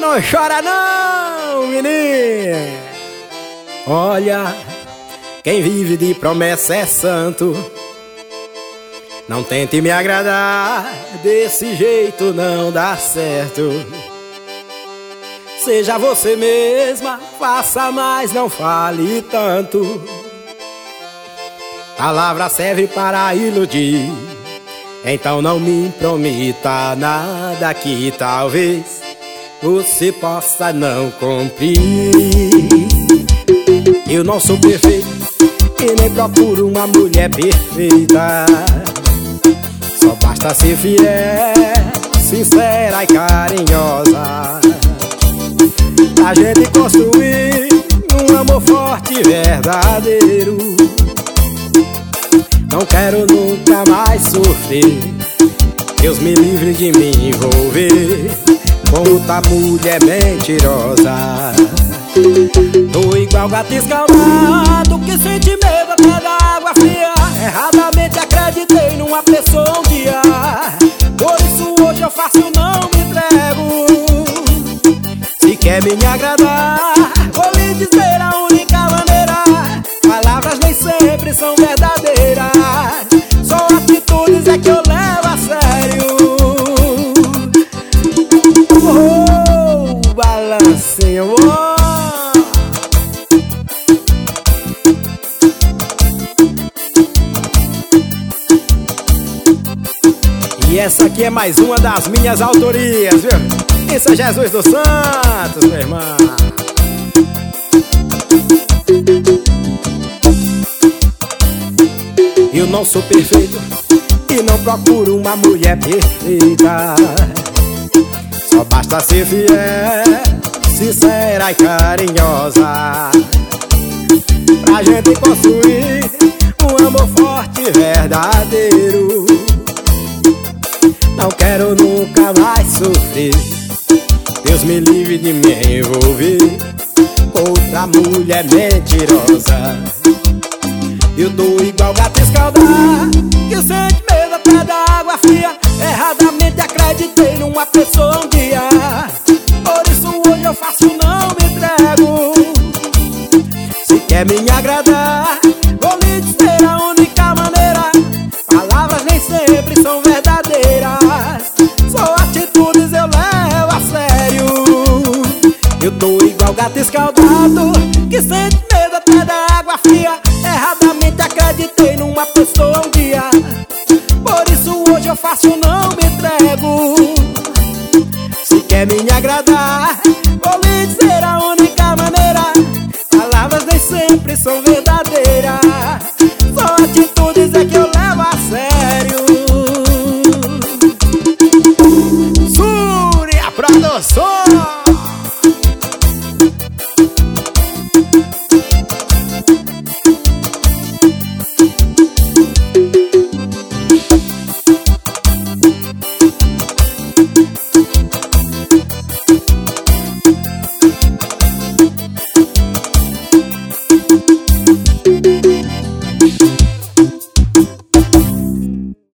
não chora não, menino. Olha, quem vive de promessa é santo. Não tente me agradar, desse jeito não dá certo. Seja você mesma, faça mais, não fale tanto. Palavra serve para iludir, então não me prometa nada que talvez você possa não cumprir. Eu não sou perfeito e nem procuro uma mulher perfeita. Só basta ser fiel, sincera e carinhosa, pra gente construir um amor forte e verdadeiro. Não quero nunca mais sofrer, Deus me livre de me envolver com outra mulher mentirosa. Tô igual gato escaldado que sente medo até da água fria. Erradamente acreditei numa pessoa um dia, por isso hoje eu faço não me entrego. Se quer me agradar, vou lhe dizer a única maneira. Palavras nem sempre são verdadeiras, só atitudes é que eu levo a sério. Oh, balancinho, oh. E essa aqui é mais uma das minhas autorias, viu? Isso é Jesus dos Santos, meu irmão. Eu não sou perfeito e não procuro uma mulher perfeita. Só basta ser fiel, sincera e carinhosa, pra gente construir um amor forte e verdadeiro. Não quero nunca mais sofrer, Deus me livre de me envolver com outra mulher mentirosa. Eu tô igual gato escaldado que sente medo até da água fria. Erradamente acreditei numa pessoa um dia, por isso hoje eu faço não me entrego. Se quer me agradar, vou lhe dizer a única maneira. Palavras nem sempre são verdadeiras, só atitudes eu levo a sério. Eu tô igual gato escaldado que sente medo até da água fria. Erradamente acreditei numa pessoa um dia, por isso hoje eu faço não me entrego. Se quer me agradar, vou lhe dizer a única maneira. Palavras nem sempre são verdadeiras,